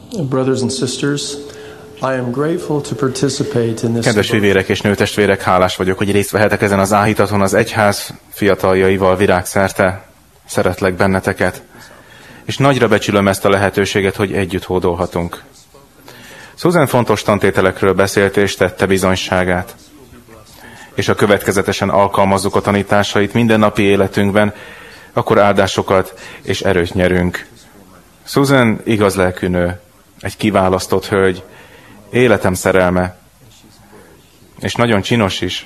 Brothers and sisters, I am grateful to participate in this. Kedves fivérek és nőtestvérek, hálás vagyok, hogy részt vehetek ezen az áhítaton az egyház fiataljaival virágszerte. Szeretlek benneteket, és nagyra becsülöm ezt a lehetőséget, hogy együtt hódolhatunk. Susan fontos tantételekről beszélt és tette bizonyságát, és ha következetesen alkalmazzuk a tanításait mindennapi életünkben, akkor áldásokat és erőt nyerünk. Susan igaz lelkű nő, egy kiválasztott hölgy, életem szerelme, és nagyon csinos is.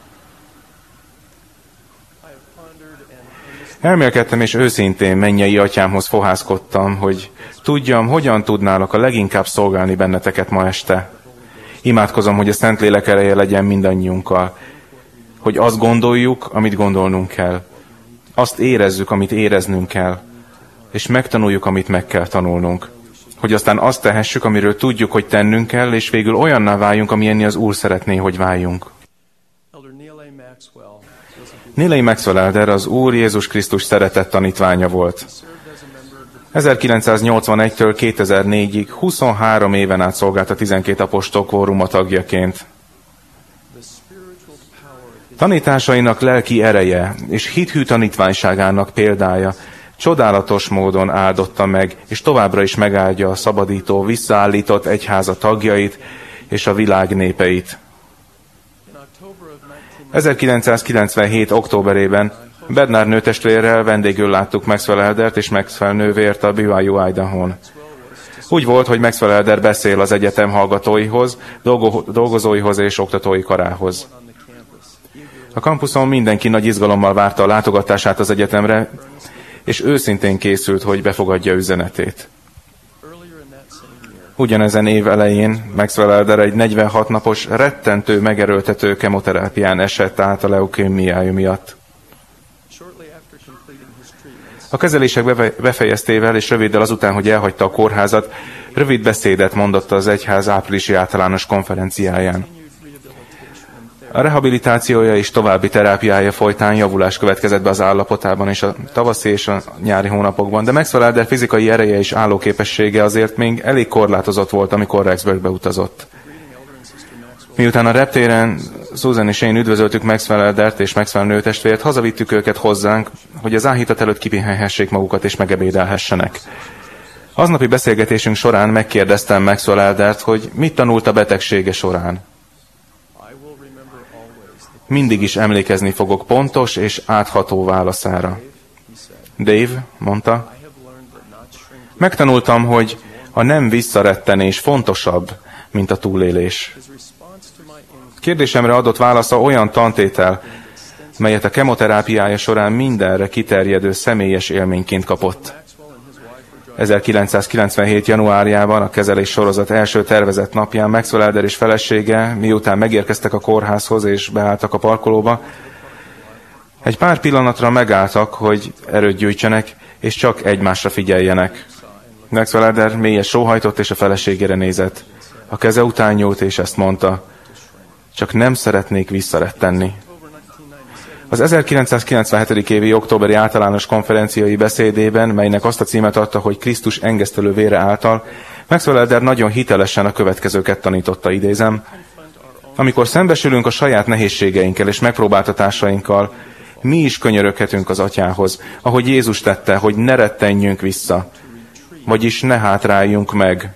Elmélkedtem, és őszintén mennyei atyámhoz fohászkodtam, hogy tudjam, hogyan tudnálak a leginkább szolgálni benneteket ma este. Imádkozom, hogy a Szentlélek ereje legyen mindannyiunkkal, hogy azt gondoljuk, amit gondolnunk kell, azt érezzük, amit éreznünk kell, és megtanuljuk, amit meg kell tanulnunk. Hogy aztán azt tehessük, amiről tudjuk, hogy tennünk kell, és végül olyanná váljunk, amilyenni az Úr szeretné, hogy váljunk. Neal Maxwell elder az Úr Jézus Krisztus szeretett tanítványa volt. 1981-től 2004-ig 23 éven át szolgált a 12 apostol kvóruma tagjaként. Tanításainak lelki ereje és hithű tanítványságának példája csodálatos módon áldotta meg, és továbbra is megáldja a szabadító, visszaállított egyháza tagjait és a világ népeit. 1997. októberében Bernard nőtestvérrel vendégül láttuk Maxwell eldert és Maxwell nővért a BYU Idahón. Úgy volt, hogy Maxwell elder beszél az egyetem hallgatóihoz, dolgozóihoz és oktatói karához. A kampuszon mindenki nagy izgalommal várta a látogatását az egyetemre, és őszintén készült, hogy befogadja üzenetét. Ugyanezen év elején Maxwell elder egy 46 napos, rettentő, megerőltető kemoterápián esett át a leukémiája miatt. A kezelések befejeztével és röviddel azután, hogy elhagyta a kórházat, rövid beszédet mondott az egyház áprilisi általános konferenciáján. A rehabilitációja és további terápiája folytán javulás következett be az állapotában és a tavaszi és a nyári hónapokban, de Maxwell elder fizikai ereje és állóképessége azért még elég korlátozott volt, amikor Rexburgbe utazott. Miután a reptéren Susan és én üdvözöltük Maxwell eldert és Maxwell nőtestvért, hazavittük őket hozzánk, hogy az áhítat előtt kipihenhessék magukat és megebédelhessenek. Aznapi beszélgetésünk során megkérdeztem Maxwell eldert, hogy mit tanult a betegsége során. Mindig is emlékezni fogok pontos és átható válaszára. Dave, mondta, megtanultam, hogy a nem visszarettenés fontosabb, mint a túlélés. Kérdésemre adott válasza olyan tantétel, melyet a kemoterápiája során mindenre kiterjedő személyes élményként kapott. 1997. januárjában a kezelés sorozat első tervezett napján Maxwell elder és felesége, miután megérkeztek a kórházhoz és beálltak a parkolóba, egy pár pillanatra megálltak, hogy erőt gyűjtsenek, és csak egymásra figyeljenek. Maxwell elder mélyet sóhajtott, és a feleségére nézett. A keze után nyúlt, és ezt mondta, csak nem szeretnék visszarettenni. Az 1997. évi októberi általános konferenciai beszédében, melynek azt a címet adta, hogy Krisztus engesztelő vére által, Maxwell elder nagyon hitelesen a következőket tanította, idézem. Amikor szembesülünk a saját nehézségeinkkel és megpróbáltatásainkkal, mi is könyöröghetünk az Atyához, ahogy Jézus tette, hogy ne rettenjünk vissza, vagyis ne hátráljunk meg.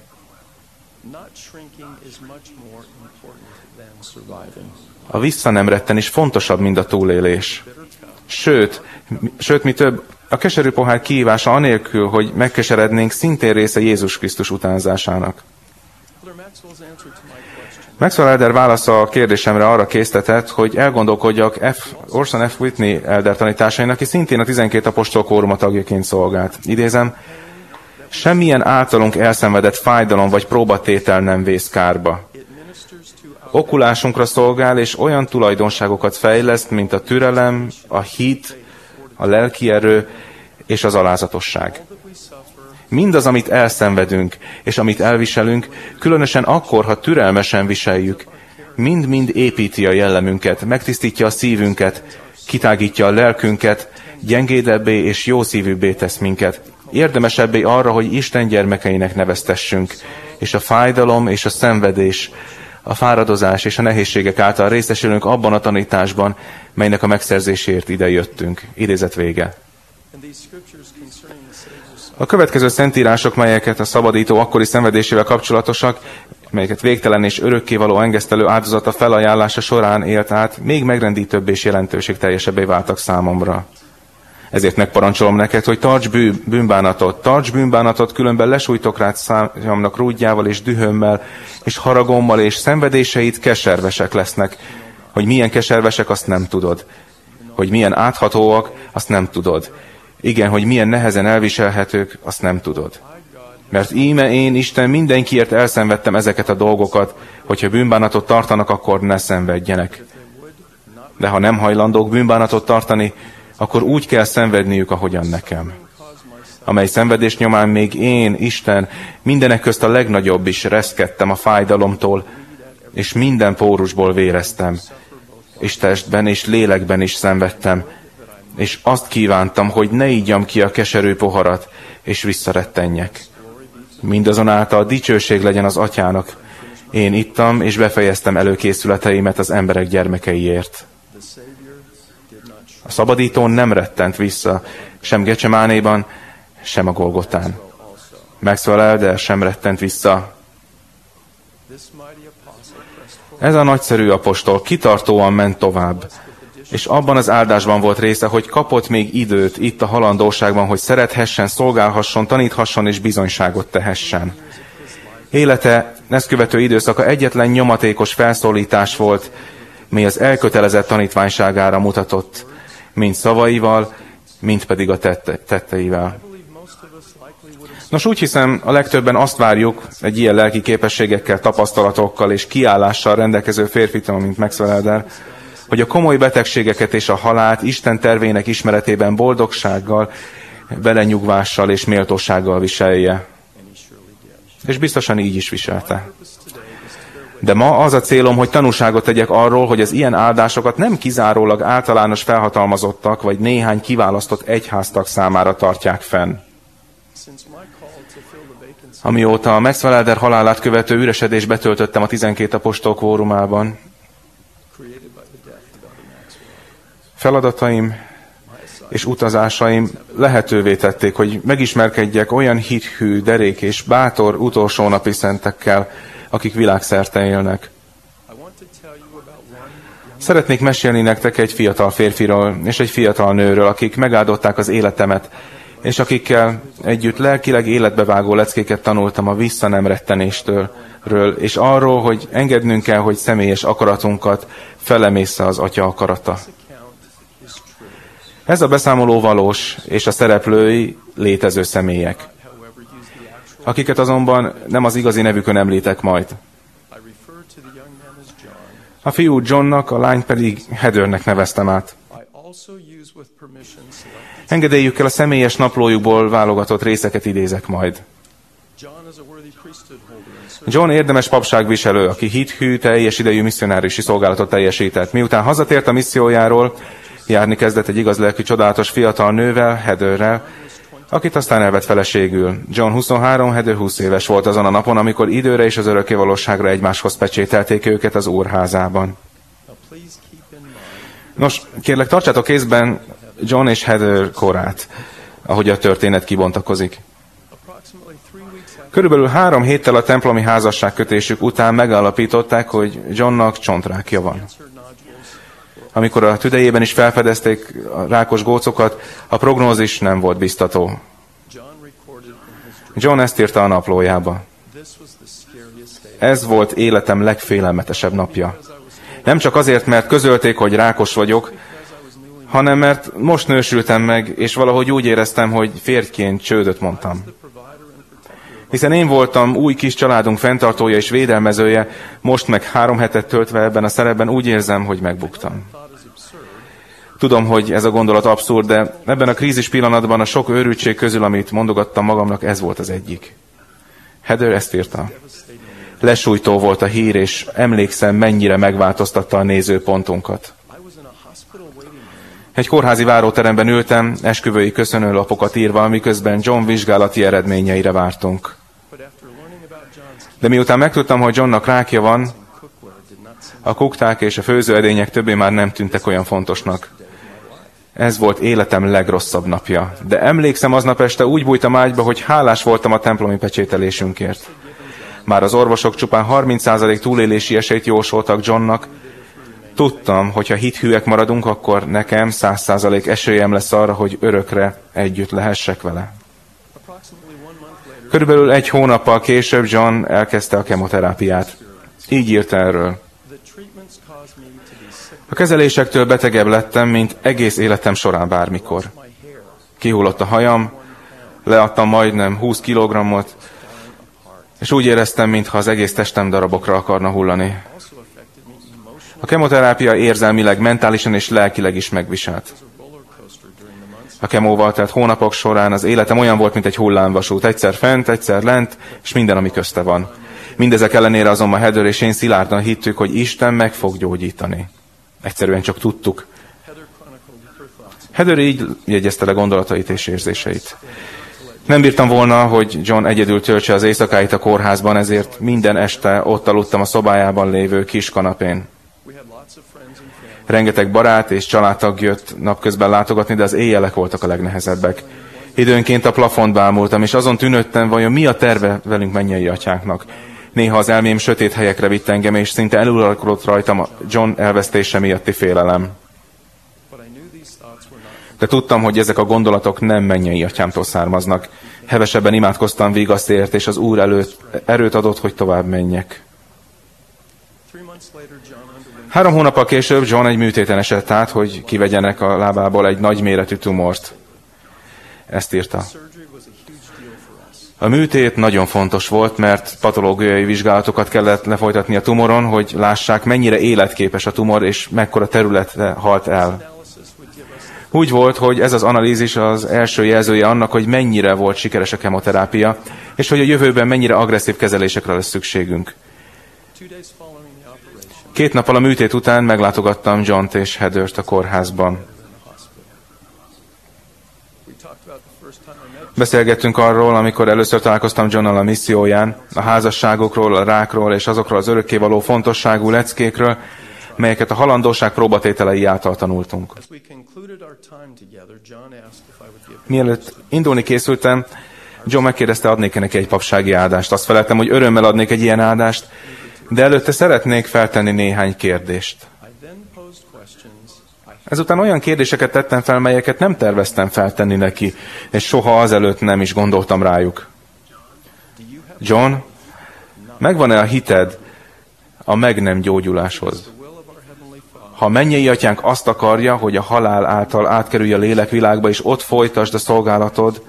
A vissza nem rettenés fontosabb, mint a túlélés. Sőt, mi több, a keserű pohár kihívása anélkül, hogy megkeserednénk, szintén része Jézus Krisztus utánzásának. Maxwell elder válasza a kérdésemre arra késztetett, hogy elgondolkodjak Orson F. Whitney elder tanításain, aki szintén a 12 apostol kvóruma tagjaként szolgált. Idézem, semmilyen általunk elszenvedett fájdalom vagy próbatétel nem vész kárba. Okulásunkra szolgál, és olyan tulajdonságokat fejleszt, mint a türelem, a hit, a lelki erő és az alázatosság. Mindaz, amit elszenvedünk, és amit elviselünk, különösen akkor, ha türelmesen viseljük, mind-mind építi a jellemünket, megtisztítja a szívünket, kitágítja a lelkünket, gyengédebbé és jószívűbbé tesz minket, érdemesebbé arra, hogy Isten gyermekeinek neveztessünk, és a fájdalom és a szenvedés, a fáradozás és a nehézségek által részesülünk abban a tanításban, melynek a megszerzéséért ide jöttünk. Idézet vége. A következő szentírások, melyeket a szabadító akkori szenvedésével kapcsolatosak, melyeket végtelen és örökkévaló engesztelő áldozata felajánlása során élt át, még megrendítőbb és jelentőségteljesebbé váltak számomra. Ezért megparancsolom neked, hogy tarts bűnbánatot, különben lesújtok rád számomnak rúdjával és dühömmel, és haragommal, és szenvedéseid keservesek lesznek. Hogy milyen keservesek, azt nem tudod. Hogy milyen áthatóak, azt nem tudod. Igen, hogy milyen nehezen elviselhetők, azt nem tudod. Mert íme én, Isten, mindenkiért elszenvedtem ezeket a dolgokat, hogyha bűnbánatot tartanak, akkor ne szenvedjenek. De ha nem hajlandók bűnbánatot tartani, akkor úgy kell szenvedniük, ahogyan nekem. Amely szenvedés nyomán még én, Isten, mindenek közt a legnagyobb is reszkedtem a fájdalomtól, és minden pórusból véreztem, és testben és lélekben is szenvedtem, és azt kívántam, hogy ne ígyam ki a keserű poharat, és visszarettenjek. Mindazonáltal dicsőség legyen az Atyának. Én ittam, és befejeztem előkészületeimet az emberek gyermekeiért. A szabadító nem rettent vissza, sem Gecsemánéban, sem a Golgotán. Maxwell Elder sem rettent vissza. Ez a nagyszerű apostol kitartóan ment tovább, és abban az áldásban volt része, hogy kapott még időt itt a halandóságban, hogy szerethessen, szolgálhasson, taníthasson és bizonyságot tehessen. Élete, ezt követő időszaka egyetlen nyomatékos felszólítás volt, mely az elkötelezett tanítványságára mutatott, mind szavaival, mind pedig a tetteivel. Nos, úgy hiszem, a legtöbben azt várjuk egy ilyen lelki képességekkel, tapasztalatokkal és kiállással rendelkező férfitől, mint Maxwell Elder, hogy a komoly betegségeket és a halált Isten tervének ismeretében boldogsággal, belenyugvással és méltósággal viselje. És biztosan így is viselte. De ma az a célom, hogy tanúságot tegyek arról, hogy az ilyen áldásokat nem kizárólag általános felhatalmazottak, vagy néhány kiválasztott egyháztag számára tartják fenn. Amióta a Maxwell Elder halálát követő üresedést betöltöttem a 12 apostol kvórumában, feladataim és utazásaim lehetővé tették, hogy megismerkedjek olyan hithű, derék és bátor utolsó napi szentekkel, akik világszerte élnek. Szeretnék mesélni nektek egy fiatal férfiról és egy fiatal nőről, akik megáldották az életemet, és akikkel együtt lelkileg életbevágó leckéket tanultam a visszanemrettenéstől, és arról, hogy engednünk kell, hogy személyes akaratunkat felemészze az Atya akarata. Ez a beszámoló valós, és a szereplői létező személyek, akiket azonban nem az igazi nevükön említek majd. A fiú Johnnak, a lány pedig Heathernek neveztem át. Engedélyükkel a személyes naplójukból válogatott részeket idézek majd. John érdemes papságviselő, aki hithű, teljes idejű misszionárisi szolgálatot teljesített. Miután hazatért a missziójáról, járni kezdett egy igaz lelkű, csodálatos fiatal nővel, Heatherrel, akit aztán elvett feleségül. John 23, Heather 20 éves volt azon a napon, amikor időre és az örökké valóságra egymáshoz pecsételték őket az Úrházában. Nos, kérlek, tartsátok észben John és Heather korát, ahogy a történet kibontakozik. Körülbelül 3 héttel a templomi házasságkötésük után megállapították, hogy Johnnak csontrákja van. Amikor a tüdejében is felfedezték a rákos gócokat, a prognózis nem volt biztató. John ezt írta a naplójába. Ez volt életem legfélelmetesebb napja. Nem csak azért, mert közölték, hogy rákos vagyok, hanem mert most nősültem meg, és valahogy úgy éreztem, hogy férjként csődöt mondtam. Hiszen én voltam új kis családunk fenntartója és védelmezője, most meg 3 hetet töltve ebben a szerepben úgy érzem, hogy megbuktam. Tudom, hogy ez a gondolat abszurd, de ebben a krízis pillanatban a sok őrültség közül, amit mondogattam magamnak, ez volt az egyik. Heather ezt írta. Lesújtó volt a hír, és emlékszem, mennyire megváltoztatta a nézőpontunkat. Egy kórházi váróteremben ültem, esküvői köszönőlapokat írva, miközben John vizsgálati eredményeire vártunk. De miután megtudtam, hogy Johnnak rákja van, a kukták és a főzőedények többé már nem tűntek olyan fontosnak. Ez volt életem legrosszabb napja. De emlékszem, aznap este úgy bújtam ágyba, hogy hálás voltam a templomi pecsételésünkért. Már az orvosok csupán 30% túlélési esélyt jósoltak Johnnak. Tudtam, hogy ha hithűek maradunk, akkor nekem 100% esélyem lesz arra, hogy örökre együtt lehessek vele. Körülbelül 1 hónappal később John elkezdte a kemoterápiát. Így írt erről. A kezelésektől betegebb lettem, mint egész életem során bármikor. Kihullott a hajam, leadtam majdnem 20 kilogrammot, és úgy éreztem, mintha az egész testem darabokra akarna hullani. A kemoterápia érzelmileg, mentálisan és lelkileg is megviselt. A kemóval telt hónapok során az életem olyan volt, mint egy hullámvasút. Egyszer fent, egyszer lent, és minden, ami közte van. Mindezek ellenére azonban Heather és én szilárdan hittük, hogy Isten meg fog gyógyítani. Egyszerűen csak tudtuk. Heather így jegyezte le gondolatait és érzéseit. Nem bírtam volna, hogy John egyedül töltse az éjszakáit a kórházban, ezért minden este ott aludtam a szobájában lévő kis kanapén. Rengeteg barát és családtag jött napközben látogatni, de az éjjelek voltak a legnehezebbek. Időnként a plafont bámultam, és azon tűnődtem, vajon mi a terve velünk mennyei atyáknak. Néha az elmém sötét helyekre vitt engem, és szinte eluralkodott rajtam a John elvesztése miatti félelem. De tudtam, hogy ezek a gondolatok nem mennyei atyámtól származnak. Hevesebben imádkoztam vigaszért, és az Úr előtt erőt adott, hogy tovább menjek. 3 hónappal később John egy műtéten esett át, hogy kivegyenek a lábából egy nagyméretű tumort. Ezt írta. A műtét nagyon fontos volt, mert patológiai vizsgálatokat kellett lefolytatni a tumoron, hogy lássák, mennyire életképes a tumor, és mekkora területre halt el. Úgy volt, hogy ez az analízis az első jelzője annak, hogy mennyire volt sikeres a kemoterápia, és hogy a jövőben mennyire agresszív kezelésekre lesz szükségünk. 2 nappal a műtét után meglátogattam Johnt és Heathert a kórházban. Beszélgettünk arról, amikor először találkoztam Johnnal a misszióján, a házasságokról, a rákról és azokról az örökkévaló fontosságú leckékről, melyeket a halandóság próbatételei által tanultunk. Mielőtt indulni készültem, John megkérdezte, adnék-e neki egy papsági áldást. Azt feleltem, hogy örömmel adnék egy ilyen áldást, de előtte szeretnék feltenni néhány kérdést. Ezután olyan kérdéseket tettem fel, melyeket nem terveztem feltenni neki, és soha azelőtt nem is gondoltam rájuk. John, megvan-e a hited a meg nem gyógyuláshoz? Ha a mennyei atyánk azt akarja, hogy a halál által átkerülj a lélekvilágba, és ott folytasd a szolgálatod,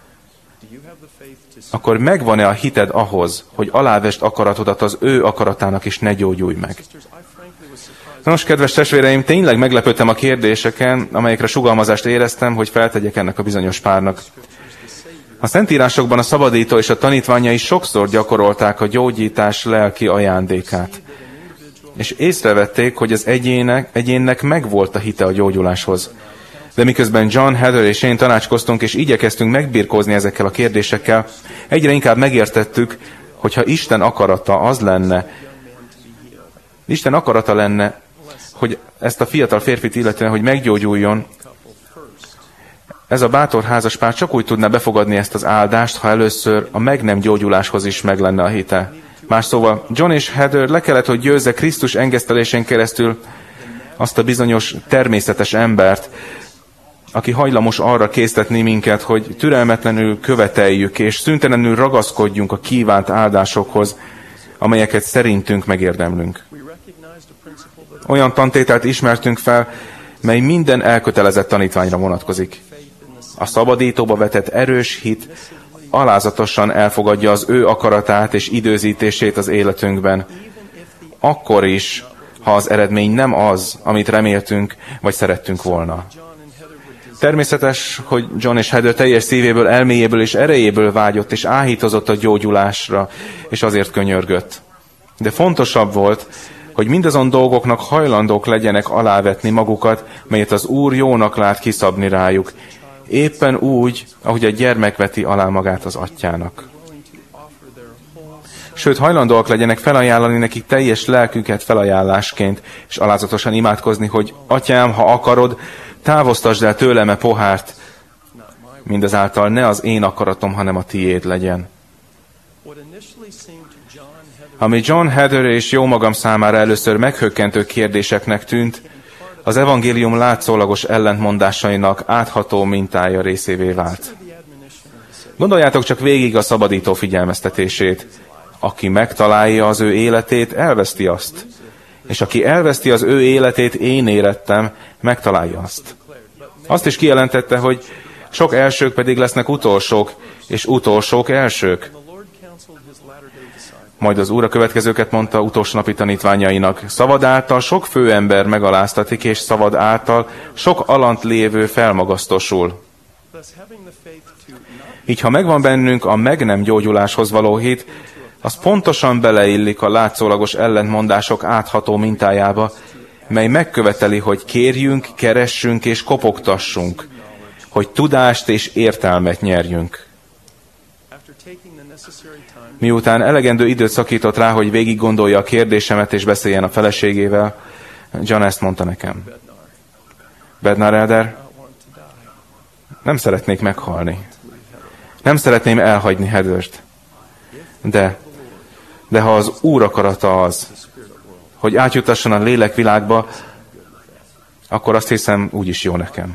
akkor megvan-e a hited ahhoz, hogy alávesd akaratodat az ő akaratának, és ne gyógyulj meg? Nos, kedves testvéreim, tényleg meglepődtem a kérdéseken, amelyekre sugalmazást éreztem, hogy feltegyek ennek a bizonyos párnak. A Szentírásokban a szabadító és a tanítványai sokszor gyakorolták a gyógyítás lelki ajándékát. És észrevették, hogy az egyénnek megvolt a hite a gyógyuláshoz. De miközben John, Heather és én tanácskoztunk, és igyekeztünk megbirkózni ezekkel a kérdésekkel, egyre inkább megértettük, hogyha Isten akarata az lenne, Isten akarata lenne, hogy ezt a fiatal férfit illetően, hogy meggyógyuljon, ez a bátor házaspár csak úgy tudná befogadni ezt az áldást, ha először a meg nem gyógyuláshoz is meg lenne a hite. Más szóval, John és Heather le kellett, hogy győzze Krisztus engesztelésén keresztül azt a bizonyos természetes embert, aki hajlamos arra késztetni minket, hogy türelmetlenül követeljük, és szüntelenül ragaszkodjunk a kívánt áldásokhoz, amelyeket szerintünk megérdemlünk. Olyan tantételt ismertünk fel, mely minden elkötelezett tanítványra vonatkozik. A szabadítóba vetett erős hit alázatosan elfogadja az ő akaratát és időzítését az életünkben. Akkor is, ha az eredmény nem az, amit reméltünk, vagy szerettünk volna. Természetes, hogy John és Heather teljes szívéből, elméjéből és erejéből vágyott, és áhítozott a gyógyulásra, és azért könyörgött. De fontosabb volt, hogy mindazon dolgoknak hajlandók legyenek alávetni magukat, melyet az Úr jónak lát kiszabni rájuk, éppen úgy, ahogy a gyermek veti alá magát az atyának. Sőt, hajlandóak legyenek felajánlani nekik teljes lelküket felajánlásként, és alázatosan imádkozni, hogy Atyám, ha akarod, távoztasd el tőlem a pohárt, mindazáltal ne az én akaratom, hanem a tiéd legyen. Ami John Heather és jó magam számára először meghökkentő kérdéseknek tűnt, az evangélium látszólagos ellentmondásainak átható mintája részévé vált. Gondoljátok csak végig a szabadító figyelmeztetését. Aki megtalálja az ő életét, elveszti azt. És aki elveszti az ő életét, én érettem, megtalálja azt. Azt is kijelentette, hogy sok elsők pedig lesznek utolsók, és utolsók elsők. Majd az Úr a következőket mondta utolsó napi tanítványainak. Szavad által sok főember megaláztatik, és szavad által sok alant lévő felmagasztosul. Így, ha megvan bennünk a meg nem gyógyuláshoz való hit, az pontosan beleillik a látszólagos ellentmondások átható mintájába, mely megköveteli, hogy kérjünk, keressünk és kopogtassunk, hogy tudást és értelmet nyerjünk. Miután elegendő időt szakított rá, hogy végig gondolja a kérdésemet és beszéljen a feleségével, John ezt mondta nekem. Bednar Elder, nem szeretnék meghalni. Nem szeretném elhagyni Heathert. De ha az Úr akarata az, hogy átjutasson a lélekvilágba, akkor azt hiszem, úgyis jó nekem.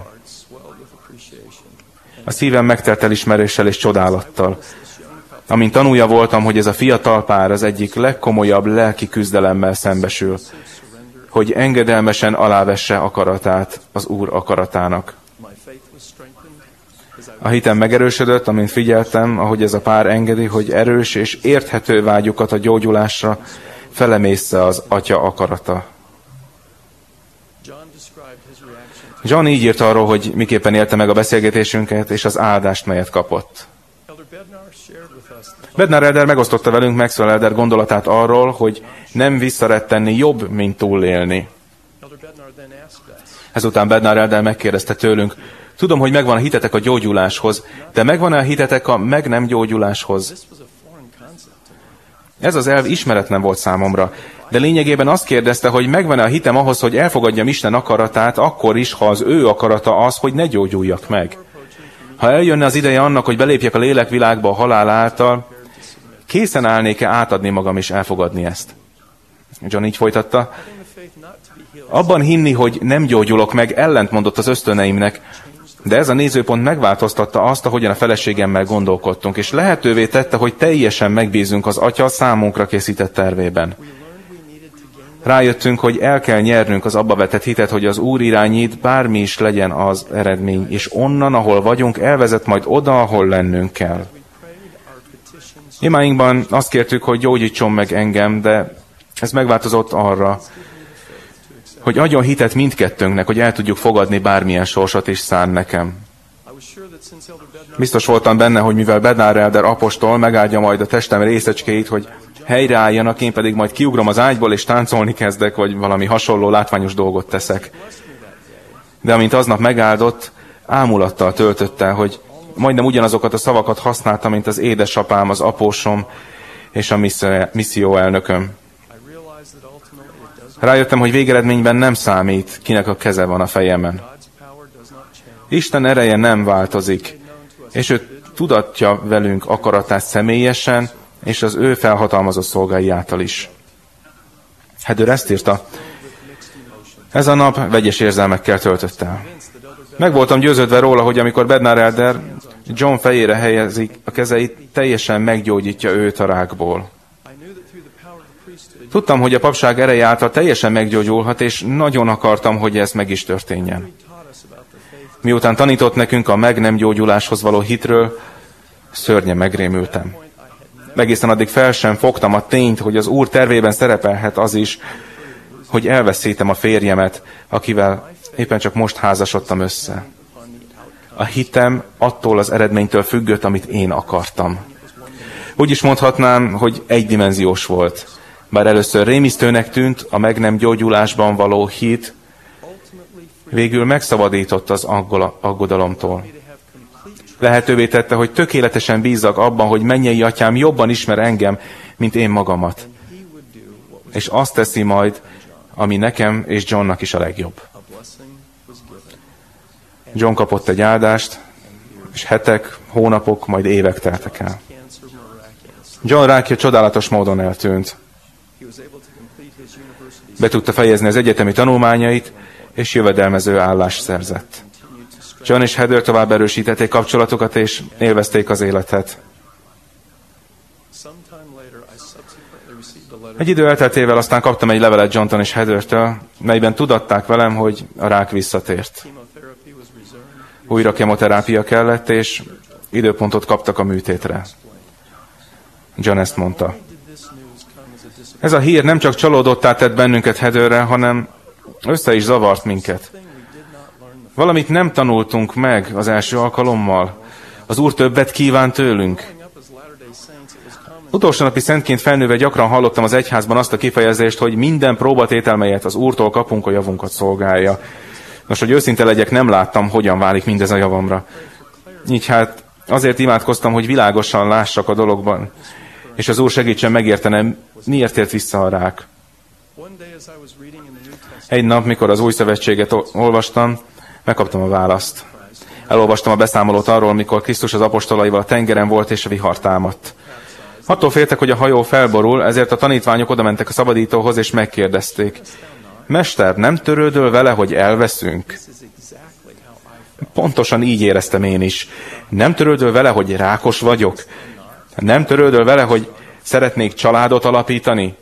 A szívem megtelt elismeréssel és csodálattal. Amint tanúja voltam, hogy ez a fiatal pár az egyik legkomolyabb lelki küzdelemmel szembesül, hogy engedelmesen alávesse akaratát az Úr akaratának. A hitem megerősödött, amint figyeltem, ahogy ez a pár engedi, hogy erős és érthető vágyukat a gyógyulásra felemészze az Atya akarata. John így írt arról, hogy miképpen élte meg a beszélgetésünket, és az áldást, melyet kapott. Bednar Elder megosztotta velünk Maxwell Elder gondolatát arról, hogy nem visszarettenni jobb, mint túlélni. Ezután Bednar Elder megkérdezte tőlünk, tudom, hogy megvan a hitetek a gyógyuláshoz, de megvan-e a hitetek a meg nem gyógyuláshoz? Ez az elv ismeretlen volt számomra, de lényegében azt kérdezte, hogy megvan-e a hitem ahhoz, hogy elfogadjam Isten akaratát, akkor is, ha az ő akarata az, hogy ne gyógyuljak meg. Ha eljönne az ideje annak, hogy belépjek a lélekvilágba a halál által, készen állnék-e átadni magam és elfogadni ezt? John így folytatta. Abban hinni, hogy nem gyógyulok meg, ellentmondott az ösztöneimnek, de ez a nézőpont megváltoztatta azt, ahogyan a feleségemmel gondolkodtunk, és lehetővé tette, hogy teljesen megbízunk az Atya számunkra készített tervében. Rájöttünk, hogy el kell nyernünk az abba vetett hitet, hogy az Úr irányít, bármi is legyen az eredmény, és onnan, ahol vagyunk, elvezet majd oda, ahol lennünk kell. Imáinkban azt kértük, hogy gyógyítson meg engem, de ez megváltozott arra, hogy adjon hitet mindkettőnknek, hogy el tudjuk fogadni bármilyen sorsot is szán nekem. Biztos voltam benne, hogy mivel Bednar Elder apostol megáldja majd a testem részecskéit, hogy helyreálljanak, én pedig majd kiugrom az ágyból és táncolni kezdek, vagy valami hasonló látványos dolgot teszek. De amint aznap megáldott, ámulattal töltötte, hogy majdnem ugyanazokat a szavakat használta, mint az édesapám, az apósom és a misszióelnököm. Rájöttem, hogy végeredményben nem számít, kinek a keze van a fejemen. Isten ereje nem változik, és ő tudatja velünk akaratát személyesen, és az ő felhatalmazott szolgái által is. Heather ezt írta. Ez a nap vegyes érzelmekkel töltött el. Meg voltam győződve róla, hogy amikor Bednar Elder John fejére helyezik a kezeit, teljesen meggyógyítja őt a rákból. Tudtam, hogy a papság ereje által teljesen meggyógyulhat, és nagyon akartam, hogy ez meg is történjen. Miután tanított nekünk a meg nem gyógyuláshoz való hitről, szörnyen megrémültem. Egészen addig fel sem fogtam a tényt, hogy az Úr tervében szerepelhet az is, hogy elveszítem a férjemet, akivel éppen csak most házasodtam össze. A hitem attól az eredménytől függött, amit én akartam. Úgy is mondhatnám, hogy egydimenziós volt. Bár először rémisztőnek tűnt, a meg nem gyógyulásban való hit végül megszabadított az aggodalomtól. Lehetővé tette, hogy tökéletesen bízzak abban, hogy mennyei atyám jobban ismer engem, mint én magamat. És azt teszi majd, ami nekem és Johnnak is a legjobb. John kapott egy áldást, és hetek, hónapok, majd évek teltek el. John rákja csodálatos módon eltűnt. Be tudta fejezni az egyetemi tanulmányait, és jövedelmező állást szerzett. John és Heather tovább erősítették kapcsolatokat, és élvezték az életet. Egy idő elteltével aztán kaptam egy levelet Johnton és Heathertől, melyben tudatták velem, hogy a rák visszatért. Újra kemoterápia kellett, és időpontot kaptak a műtétre. John ezt mondta. Ez a hír nem csak csalódottá tett bennünket Heatherre, hanem össze is zavart minket. Valamit nem tanultunk meg az első alkalommal. Az Úr többet kíván tőlünk. Utolsó napi szentként felnőve gyakran hallottam az egyházban azt a kifejezést, hogy minden próbatétel, melyet az Úrtól kapunk, a javunkat szolgálja. Nos, hogy őszinte legyek, nem láttam, hogyan válik mindez a javamra. Így hát azért imádkoztam, hogy világosan lássak a dologban, és az Úr segítsen megértenem, miért tért vissza a rák. Egy nap, mikor az Új Szövetséget olvastam, megkaptam a választ. Elolvastam a beszámolót arról, mikor Krisztus az apostolaival a tengeren volt, és a vihar támadt. Attól féltek, hogy a hajó felborul, ezért a tanítványok odamentek a szabadítóhoz, és megkérdezték: Mester, nem törődöl vele, hogy elveszünk? Pontosan így éreztem én is. Nem törődöl vele, hogy rákos vagyok? Nem törődöl vele, hogy szeretnék családot alapítani?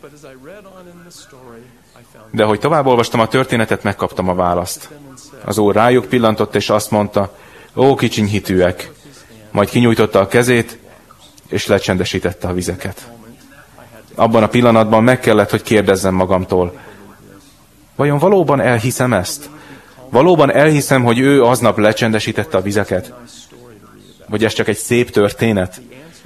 De hogy tovább olvastam a történetet, megkaptam a választ. Az Úr rájuk pillantott, és azt mondta: Ó, kicsiny hitűek! Majd kinyújtotta a kezét, és lecsendesítette a vizeket. Abban a pillanatban meg kellett, hogy kérdezzem magamtól: vajon valóban elhiszem ezt? Valóban elhiszem, hogy ő aznap lecsendesítette a vizeket? Vagy ez csak egy szép történet?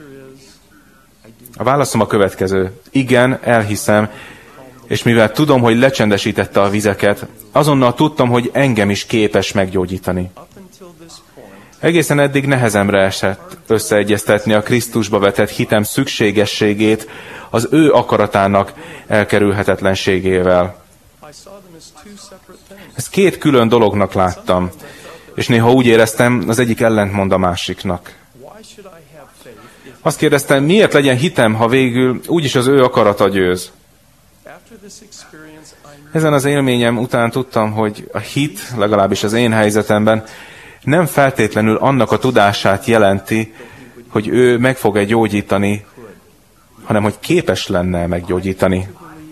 A válaszom a következő: igen, elhiszem, és mivel tudom, hogy lecsendesítette a vizeket, azonnal tudtam, hogy engem is képes meggyógyítani. Egészen eddig nehezemre esett összeegyeztetni a Krisztusba vetett hitem szükségességét az ő akaratának elkerülhetetlenségével. Ezt két külön dolognak láttam, és néha úgy éreztem, az egyik ellentmond a másiknak. Azt kérdeztem, miért legyen hitem, ha végül úgyis az ő akarata győz? Ezen az élményem után tudtam, hogy a hit, legalábbis az én helyzetemben, nem feltétlenül annak a tudását jelenti, hogy ő meg fog-e gyógyítani, hanem hogy képes lenne meggyógyítani.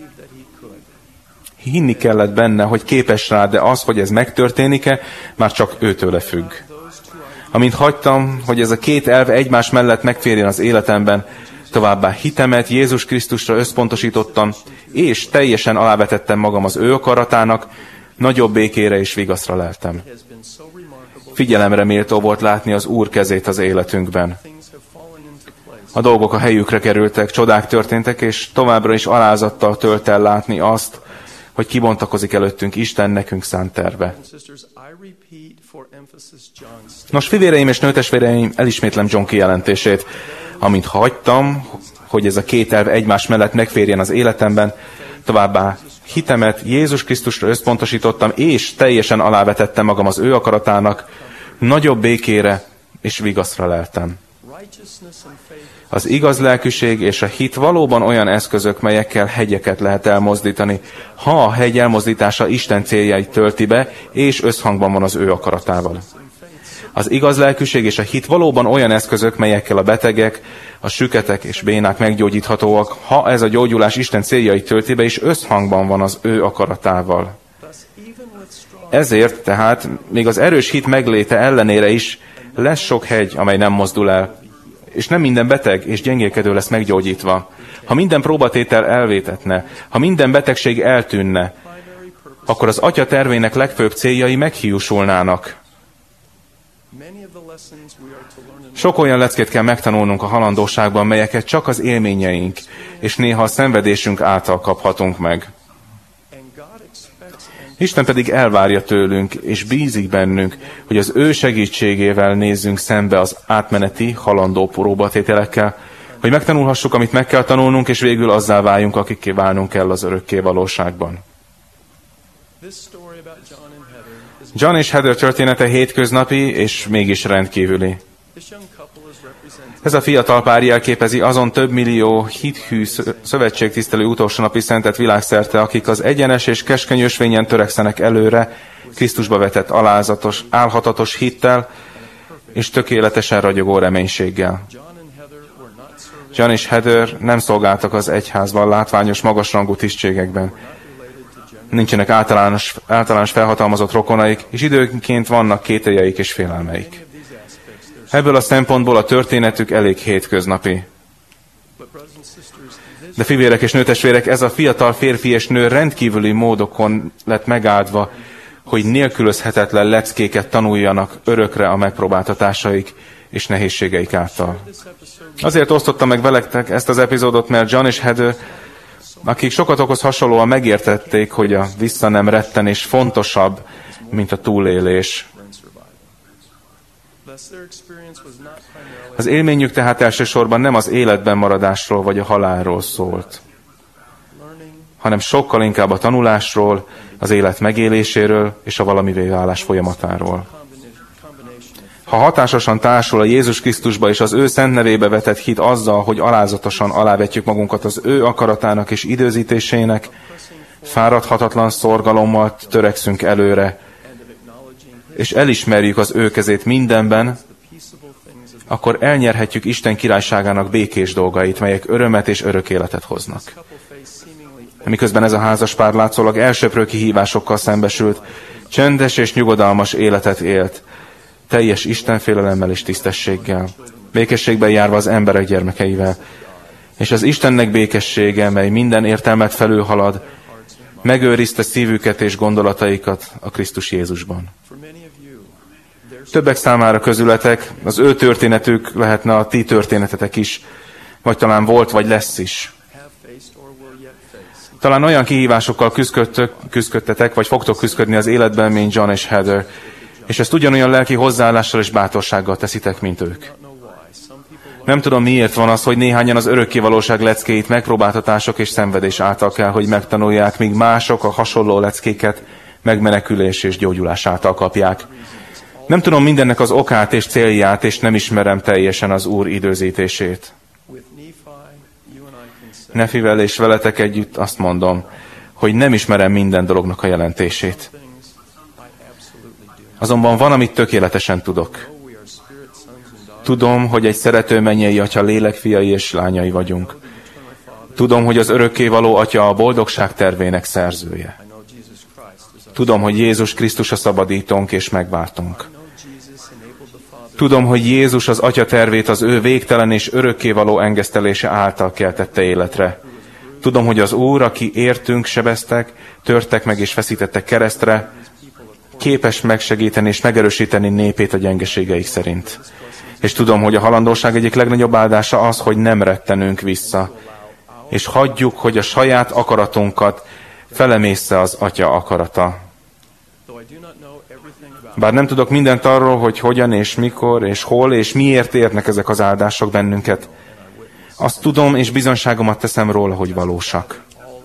Hinni kellett benne, hogy képes rá, de az, hogy ez megtörténik-e, már csak őtőle függ. Amint hagytam, hogy ez a két elv egymás mellett megférjen az életemben, továbbá hitemet Jézus Krisztusra összpontosítottam, és teljesen alávetettem magam az ő akaratának, nagyobb békére és vigaszra leltem. Figyelemre méltó volt látni az Úr kezét az életünkben. A dolgok a helyükre kerültek, csodák történtek, és továbbra is alázattal tölt el látni azt, hogy kibontakozik előttünk Isten nekünk szánt terve. Nos, fivéreim és nőtestvéreim, elismétlem John kijelentését. Amint hagytam, hogy ez a két elv egymás mellett megférjen az életemben, továbbá hitemet Jézus Krisztusra összpontosítottam, és teljesen alávetettem magam az ő akaratának, nagyobb békére és vigaszra leltem. Az igaz lelkűség és a hit valóban olyan eszközök, melyekkel hegyeket lehet elmozdítani, ha a hegy elmozdítása Isten céljait tölti be, és összhangban van az ő akaratával. Az igaz lelkűség és a hit valóban olyan eszközök, melyekkel a betegek, a süketek és bénák meggyógyíthatóak, ha ez a gyógyulás Isten céljait tölti be, és összhangban van az ő akaratával. Ezért tehát még az erős hit megléte ellenére is lesz sok hegy, amely nem mozdul el, és nem minden beteg és gyengélkedő lesz meggyógyítva. Ha minden próbatétel elvétetne, ha minden betegség eltűnne, akkor az Atya tervének legfőbb céljai meghiúsulnának. Sok olyan leckét kell megtanulnunk a halandóságban, melyeket csak az élményeink és néha a szenvedésünk által kaphatunk meg. Isten pedig elvárja tőlünk, és bízik bennünk, hogy az ő segítségével nézzünk szembe az átmeneti, halandó próbatételekkel, hogy megtanulhassuk, amit meg kell tanulnunk, és végül azzá váljunk, akikké válnunk kell az örökké valóságban. John és Heather története hétköznapi, és mégis rendkívüli. Ez a fiatal pár jelképezi azon több millió hithű szövetségtisztelő utolsó napi szentet világszerte, akik az egyenes és keskeny ösvényen törekszenek előre, Krisztusba vetett alázatos, álhatatos hittel és tökéletesen ragyogó reménységgel. John és Heather nem szolgáltak az egyházban látványos, magasrangú tisztségekben. Nincsenek általános felhatalmazott rokonaik, és időnként vannak kételjeik és félelmeik. Ebből a szempontból a történetük elég hétköznapi. De fivérek és nőtestvérek, ez a fiatal férfi és nő rendkívüli módokon lett megáldva, hogy nélkülözhetetlen leckéket tanuljanak örökre a megpróbáltatásaik és nehézségeik által. Azért osztottam meg veletek ezt az epizódot, mert John és Heather, akik sokatokhoz hasonlóan megértették, hogy a vissza nem rettenés fontosabb, mint a túlélés. Az élményük tehát elsősorban nem az életben maradásról vagy a halálról szólt, hanem sokkal inkább a tanulásról, az élet megéléséről és a valamivé válás folyamatáról. Ha hatásosan társul a Jézus Krisztusba és az ő szent nevébe vetett hit azzal, hogy alázatosan alávetjük magunkat az ő akaratának és időzítésének, fáradhatatlan szorgalommal törekszünk előre, és elismerjük az ő kezét mindenben, akkor elnyerhetjük Isten királyságának békés dolgait, melyek örömet és örök életet hoznak. Miközben ez a házaspár látszólag elsöprő kihívásokkal szembesült, csendes és nyugodalmas életet élt, teljes istenfélelemmel és tisztességgel, békességben járva az emberek gyermekeivel, és az Istennek békessége, mely minden értelmet felülhalad, megőrizte szívüket és gondolataikat a Krisztus Jézusban. Többek számára közületek, az ő történetük lehetne a ti történetetek is, vagy talán volt, vagy lesz is. Talán olyan kihívásokkal küzdködtetek, vagy fogtok küzdködni az életben, mint John és Heather, és ezt ugyanolyan lelki hozzáállással és bátorsággal teszitek, mint ők. Nem tudom, miért van az, hogy néhányan az örökkévalóság leckéit megpróbáltatások és szenvedés által kell, hogy megtanulják, míg mások a hasonló leckéket megmenekülés és gyógyulás által kapják. Nem tudom mindennek az okát és célját, és nem ismerem teljesen az Úr időzítését. Nefivel és veletek együtt azt mondom, hogy nem ismerem minden dolognak a jelentését. Azonban van, amit tökéletesen tudok. Tudom, hogy egy szerető mennyei Atya lélek fiai és lányai vagyunk. Tudom, hogy az örökkévaló Atya a boldogság tervének szerzője. Tudom, hogy Jézus Krisztus a szabadítónk és megváltunk. Tudom, hogy Jézus az Atya tervét az ő végtelen és örökkévaló engesztelése által keltette életre. Tudom, hogy az Úr, aki értünk, sebeztek, törtek meg és feszítettek keresztre, képes megsegíteni és megerősíteni népét a gyengeségeik szerint. És tudom, hogy a halandóság egyik legnagyobb áldása az, hogy nem rettenünk vissza, és hagyjuk, hogy a saját akaratunkat felemészze az Atya akarata. Bár nem tudok mindent arról, hogy hogyan és mikor és hol és miért érnek ezek az áldások bennünket, azt tudom és bizonyságomat teszem róla, hogy valósak.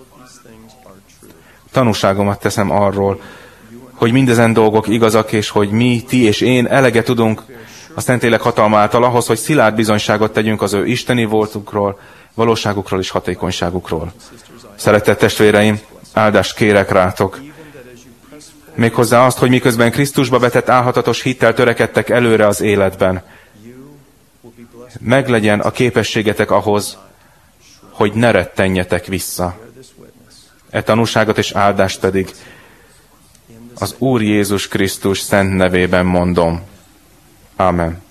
Tanúságomat teszem arról, hogy mindezen dolgok igazak, és hogy mi, ti és én eleget tudunk a Szentlélek hatalma által ahhoz, hogy szilárd bizonyságot tegyünk az ő isteni voltukról, valóságukról és hatékonyságukról. Szeretett testvéreim, áldást kérek rátok. Méghozzá azt, hogy miközben Krisztusba vetett álhatatos hittel törekedtek előre az életben, meglegyen a képességetek ahhoz, hogy ne rettenjetek vissza. E tanúságot és áldást pedig az Úr Jézus Krisztus szent nevében mondom. Ámen.